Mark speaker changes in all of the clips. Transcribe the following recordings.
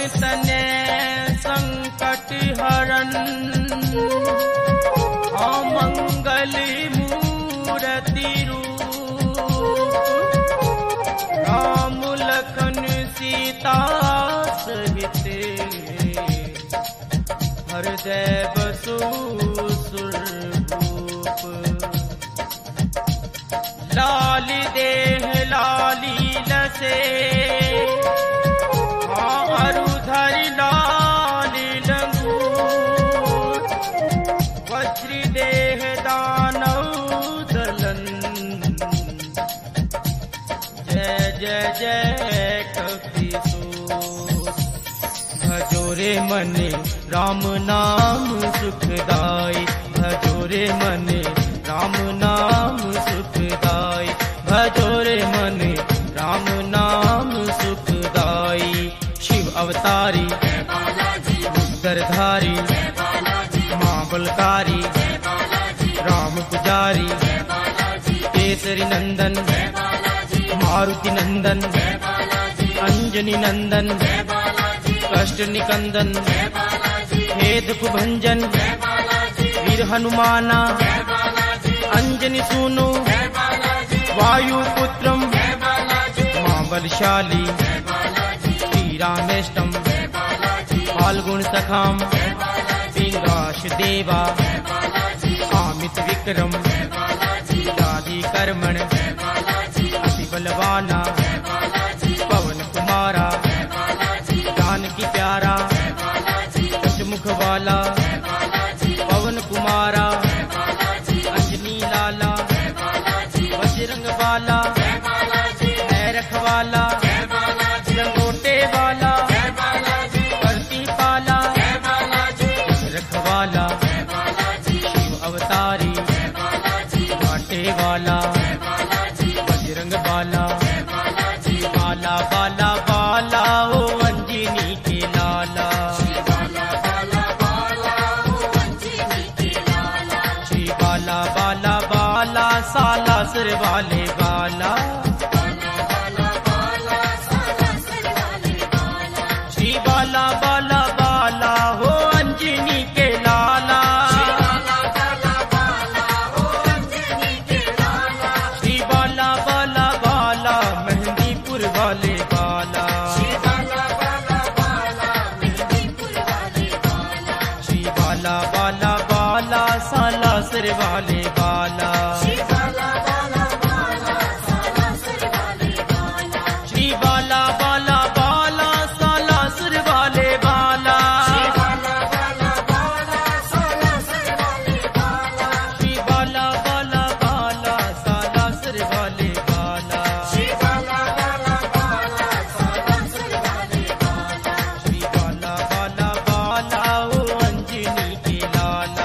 Speaker 1: तने संकट हरन, मंगल मूर्ति रूप, राम लखन सीता सहित, हृदय बसु सुरभूप। लाली देह लाली लसे, अरुधर लाली लंगूर, वज्र देह दानव दलन, जय जय जय कपीसूर। भजोरे मने राम नाम सुखदाई, भजोरे मने राम नाम सुखदाई, भजोरे मने राम नाम सुखदाई। शिव अवतारी उदरधारी, मां बलकारी, राम पुजारी, केसरी नंदन, मारुति नंदन, अंजनी नंदन, कष्ट निकंदन, भेद कुभंजन, वीर हनुमाना, अंजनी सूनु, वायु पुत्रम, मां बलशाली, श्री रामेष्टम, फाल्गुन सखाम, पिंगाश देवा, आमित विक्रम, दादी कर्मण, अति बलवाना, पवन कुमारा, जानकी प्यारा, दशमुख वाला, पवन कुमारा, अंजनी लाला, बजरंग वाला, हैरख वाला, लंगोटे वाला, करती पाला, रखवाला, शिव अवतारी, घाटे वाला, बजरंग बाला, बाला बाला बाला ओ अंजनी के लाला, श्री बाला बाला बाला साला सिर वाले बाला, श्री बाला बाला बाला हो अंजनी के लाला, श्री बाला बाला बाला मेहंदीपुर वाले बाला, श्री बाला बाला बाला साला सिर वाले बाला, श्री बाला बाला बाला साला सिर वाले बाला, श्री बाला बाला बाला साला सिर वाले बाला, श्री बाला बाला बाला ओ अंजनी के लाला,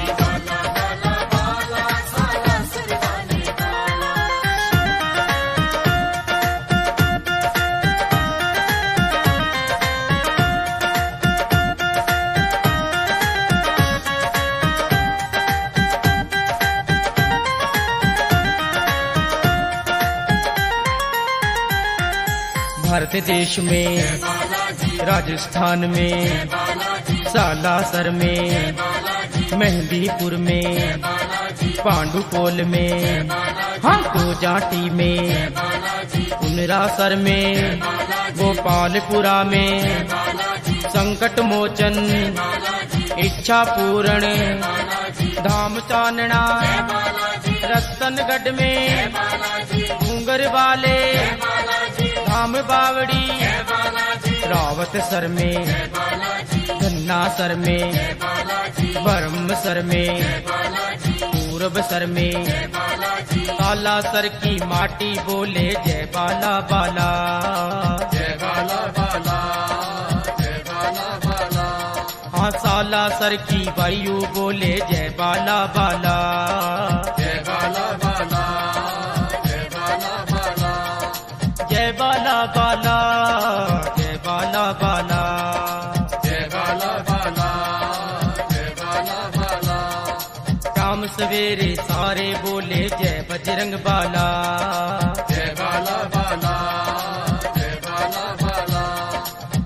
Speaker 1: भारत देश में, राजस्थान में, सालासर में, मेहंदीपुर में, पांडुपोल में, हाको जाटी में, पुनरासर में, गोपालपुरा में, संकट मोचन, इच्छा पूर्ण, धाम चानना, रतनगढ़ में, घूंगर वाले, धाम बावड़ी, रावत सर में, धन्ना सर में, बरम सर में, पूरब सर में, काला सर की माटी बोले जय बाला बाला, जय बाला बाला, जय बाला बाला, हाँ साला सर की वायु बोले जय बाला बाला, जय बाला बाला, जय बाला बाला, जय बाला बाला, जय बाला बाला, जय बाला बाला, जय बाला बाला, शाम सवेरे सारे बोले जय बजरंग बाला, जय बाला बाला, जय बाला बाला, शाम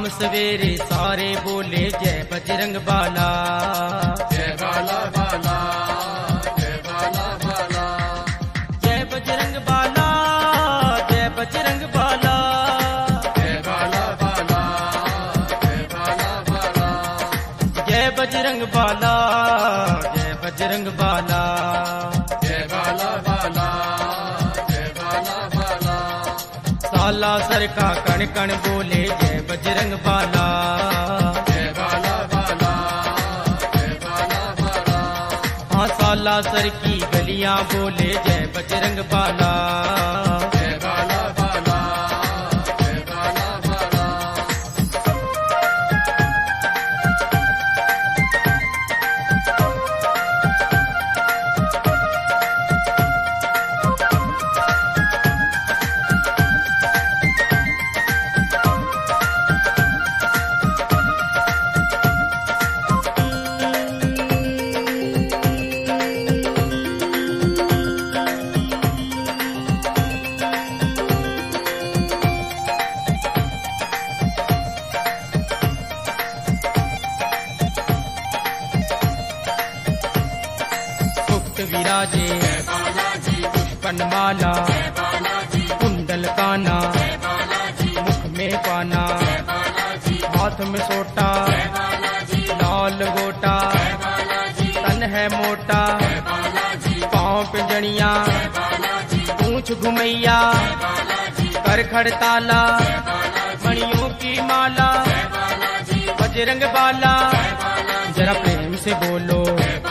Speaker 1: सवेरे सारे बोले जय बजरंग बाला,
Speaker 2: जय बाला बाला, जय बाला बाला,
Speaker 1: जय बजरंग बाला, जय बजरंग बाला,
Speaker 2: जय बाला बाला, जय बाला बाला,
Speaker 1: जय बजरंग बाला, जय बजरंग बाला,
Speaker 2: जय बाला बाला, जय बाला बाला,
Speaker 1: साला सर का कण कण बोले जय बजरंग बाला,
Speaker 2: जय बाला बाला, जय बाला बाला,
Speaker 1: हाँ साला सर की गलियां बोले जय बजरंग बाला,
Speaker 2: जय बाला बाला, जय बाला बाला,
Speaker 1: विराजे पुष्पनमाला, कुंडल काना, मुख में पाना, हाथ में सोटा, लाल गोटा, तन है मोटा, पाँव पे जड़िया, पूंछ घुमैया, कर खड़ताला, मणियों की माला, बजरंग बाला, जरा प्रेम से बोलो,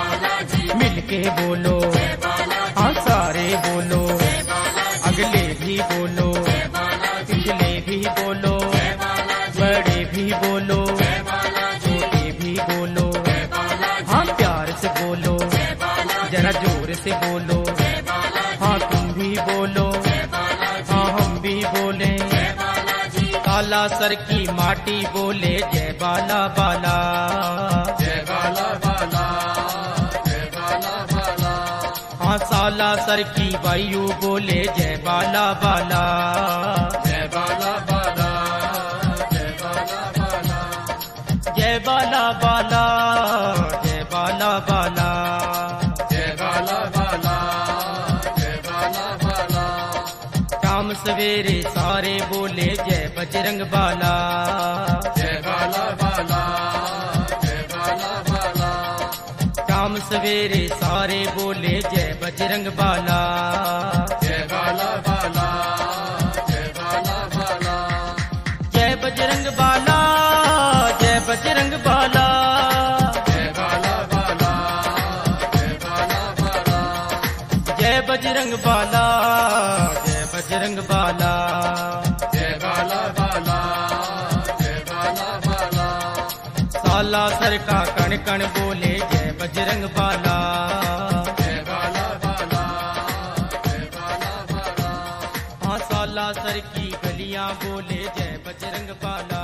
Speaker 1: मिलके बोलो, हाँ सारे बोलो, अगले भी बोलो, पिछले भी बोलो, बड़े भी बोलो, छोटे भी बोलो, हाँ प्यार से बोलो, जरा जोर से बोलो, हाँ तुम भी बोलो, हाँ हम भी बोले, काला सर की माटी बोले जय बाला बाला,
Speaker 2: जय बाला बाला, जय बाला बाला,
Speaker 1: हाँ साला सर की वायु बोले जय बाला बाला,
Speaker 2: जय बाला बाला, जय बाला बाला,
Speaker 1: जय बाला बाला, जय बाला बाला,
Speaker 2: जय बाला बाला, जय बाला बाला,
Speaker 1: शाम सवेरे सारे बोले जय बजरंग बाला,
Speaker 2: जय बाला बाला, जय बाला बाला,
Speaker 1: शाम सवेरे सारे बोले जय बजरंग बाला,
Speaker 2: जय बाला बाला, जय बाला बाला,
Speaker 1: जय बजरंग बाला, जय बजरंग बाला,
Speaker 2: जय बाला बाला, जय बाला बाला,
Speaker 1: जय बजरंग बाला, जय बजरंग बाला,
Speaker 2: जय बाला बाला, जय बाला बाला,
Speaker 1: साला सर का कण कण बोले जय बजरंग बाला,
Speaker 2: जय बाला बाला, जय बाला बाला,
Speaker 1: हाँ साला सर की गलियां बोले जय बजरंग बाला।